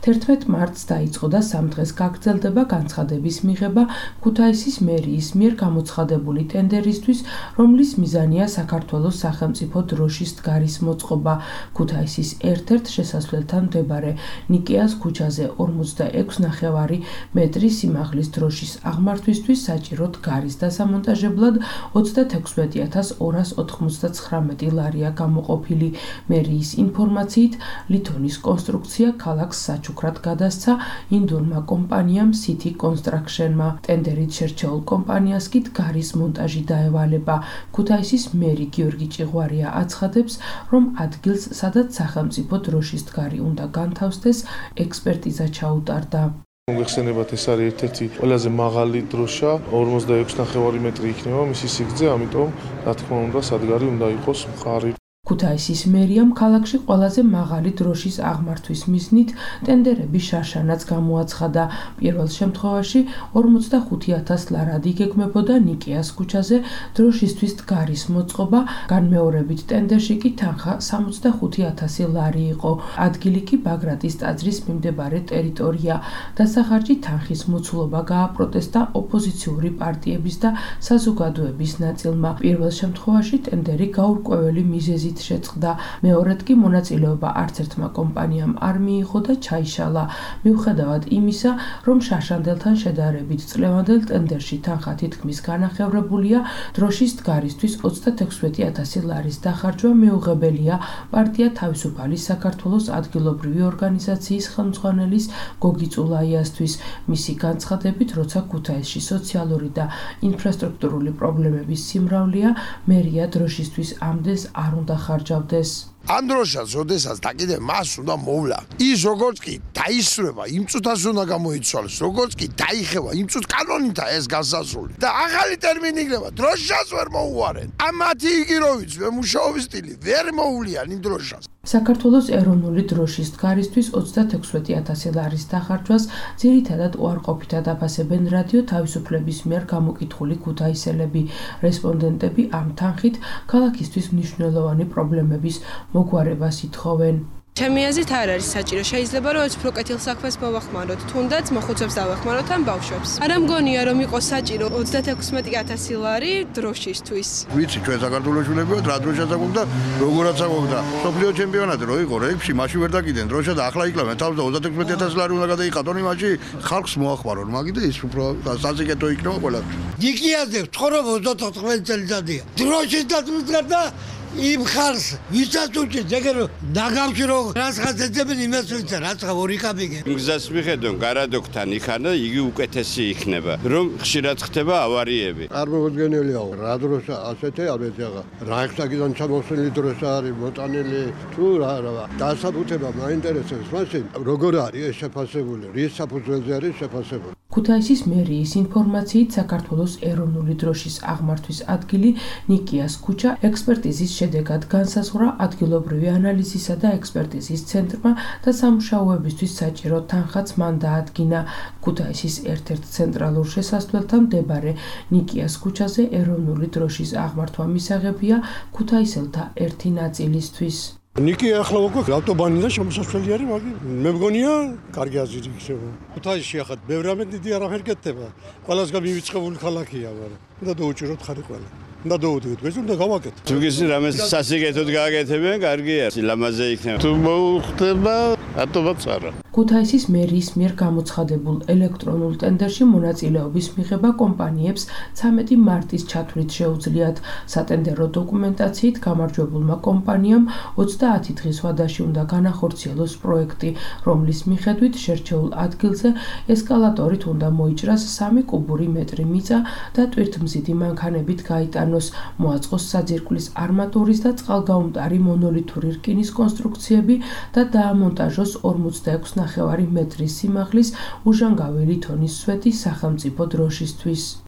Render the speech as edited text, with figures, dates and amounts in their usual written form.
11 მარტს დაიწყო და 3 დღეს გაგრძელდება განცხადების მიღება ქუთაისის მერიის მიერ გამოცხადებული ტენდერისთვის, რომლის მიზანია საქართველოს სახელმწიფო დროშის დგარის მოწყობა. ქუთაისის ერთ-ერთ შესასვლელთან მდებარე ნიკეას ქუჩაზე 46.5 მეტრის სიმაღლის დროშის აღმართვისთვის საჭირო დგარის დასამონტაჟებლად 36.299 ლარია გამოყოფილი. მერიის ინფორმაციით, ლითონის კონსტრუქცია ქალაქს საჩუქრად გადასცა ინდურმა კომპანიამ City Construction-მა. ტენდერით შერჩეულ კომპანიას კი დგარის მონტაჟი დაევალება. ქუთაისის მერი გიორგი ჭიღვარია აცხადებს, რომ ადგილს, სადაც სახელმწიფო დროშის დგარი უნდა განთავსდეს, ექსპერტიზა ჩაუტარდა. მოგეხსენებათ, ეს არის ერთ-ერთი ყველაზე მაღალი დროშა, 46.5 მეტრი იქნება მისი სიგრძე, ამიტომ რა თქმა უნდა სადგარი უნდა იყოს მყარი. ქუთაისის მერიამ ქალაქში ყველაზე მაღალი დროშის აღმართვის მიზნით ტენდერების შარშანაც გამოაცხადა. პირველ შემთხვევაში 45.000 ლარად იგეგმებოდა ნიკეას ქუჩაზე დროშისთვის დგარის მოწყობა, განმეორებით ტენდერში კი თანხა 65.000 ლარი იყო. ადგილი კი ბაგრატის ტაძრის მიმდებარე ტერიტორია. დასახარჯი თანხის მოცულობა გააპროტესტა ოპოზიციური პარტიების და საზოგადოების ნაწილმა. პირველ შემთხვევაში ტენდერი გაურკვეველი მიზეზით შეწყდა. მეორედ კი მონაწილეობა არც ერთმა კომპანიამ არ მიიღო და ჩაიშალა. მიუხედავად იმისა, რომ შარშანდელთან შედარებით წლევანდელ ტენდერში თანხა თითქმის განახევრებულია, დროშის დგარისთვის 36.000 ლარის დახარჯვა მეუღებელია პარტია თავისუფალი საქართველოს ადგილობრივი ორგანიზაციის ხელმძღვანელის გოგი წულაიასთვის. მისი განცხადებით, როცა ქუთაისში სოციალური და ინფრასტრუქტურული პრობლემების სიმრავლეა, მერია დროშისთვის ამდენს არ უნდა ხარჯავდეს. ამ დროშას, როდესაც და კიდევ მას უნდა მოვლა. ის როგორც კი დაისრება, იმ წუთას უნდა გამოიცვალოს, როგორც კი დაიხევა, იმ წუთ კანონითაა ეს განსასრული. და ახალი ტერმინი იქნება, დროშას ვერ მოუვარენ. ამ მათი იგიროვიც მუშაობის სტილი ვერ მოუვლიან იმ დროშას. საქართველოს ეროვნული დროშის დგარისთვის 36.000 ლარის დახარჯვას ძირითადად უარყოფითად აფასებენ რადიო თავისუფლების მიერ გამოკითხული ქუთაისელები. რესპონდენტები ამ თანხით ქალაქისთვის მნიშვნელოვანი პრობლემების მოგვარებას ითხოვენ. ჩემი აზრით არ არის საჭირო. შეიძლება რომ უფრო კეთილ საქმეს მოვახმაროთ, თუნდაც მოხუცებს დავახმაროთ ან ბავშვებს. არა მგონია რომ იყოს საჭირო 36.000 ლარი დროშისთვის. ვიცი, ჩვენ საქართველოს შვილები ვართ, რა დროშაც აქვს და როგორაც აქვს და სოფლიო ჩემპიონატი რო იყო რეებში, მაშინ ვერ დაკიდენ დროშა და ახლა იკლავენ თავს და 36.000 ლარი უნდა გადაიყატონ იმაში, ხალხს მოახმარონ, მაგით ის უფრო საზიკეთო იქნება ყველა. ნიკეაზე ცხოვრობ 34 წელიწადია. დროშის დაწვისგან და იმ ხალხს ვისაც უჭირს ეგერ დაგავშირო რაცხაც ეძებენ იმას ვიცი რაცხა ორი კაპიკი გზას მიხედონ გარადოქთან იქან და იგი უკეთესი იქნება რომ ხშირად ხდება ავარიები არ მოგვიდგენილიაო რა დროშა ასეთი არის ახლა რაიხსტაგიდან ჩამოსული დროშა არის მოტანილი თუ რა დასაბუთება მაინტერესებს მაშინ როგორ არის ეს შეფასებული რის საფუძველზე არის შეფასებული ქუთაისის მერიის ინფორმაციით საქართველოს ეროვნული დროშის აღმართვის ადგილი ნიკეას ქუჩა ექსპერტიზის შედეგად განსაზღვრა ადგილობრივი ანალიზისა და ექსპერტიზის ცენტრმა და სამუშაოებისთვის საჭირო თანხაც მან დაადგინა. ქუთაისის ერთ-ერთ ცენტრალურ შესასვლელთან მდებარე ნიკეას ქუჩაზე ეროვნული დროშის აღმართვა მისაღებია ქუთაისელთა ერთი ნაწილისთვის. ნიკე ახლა უკვე ავტობანიდან შემოსასვლელი არის, მაგრამ მე მგონია კარგი აზრი იქნება. ქუთაისში ახლა ბევრი რამე დიდი არაფერი გეთება. ყველასგან მივიწყებული ქალაქია, მაგრამ უნდა დაუჭიროთ ხარი ყველა. უნდა დაუდგეთ, ეს უნდა გავაკეთოთ. თუ გისმენთ რამე სასიკეთოდ გააკეთებენ, კარგია, ლამაზე იქნება. თუ მოუხდება, ატომაც არა. ქუთაისის მერიის მიერ გამოცხადებულ ელექტრონულ ტენდერში მონაწილეობის მიღება კომპანიებს 13 მარტის ჩათვლით შეუძლიათ. სატენდერო დოკუმენტაციით გამარჯვებულმა კომპანიამ 30 დღის ვადაში უნდა განახორციელოს პროექტი, რომლის მიხედვით შერჩეულ ადგილზე ესკალატორით უნდა მოიჭრას 3 კუბური მეტრი მიწა და ტვირთმზიდი მანქანებით გაიტანოს, მოაწყოს საძირკვლის არმატურის და წყალგაუმტარი მონოლითური რკინის კონსტრუქციები და დაამონტაჟოს 46.5 მეტრის სიმაღლის უჟანგავი ლითონის სვეტი სახელმწიფო დროშისთვის.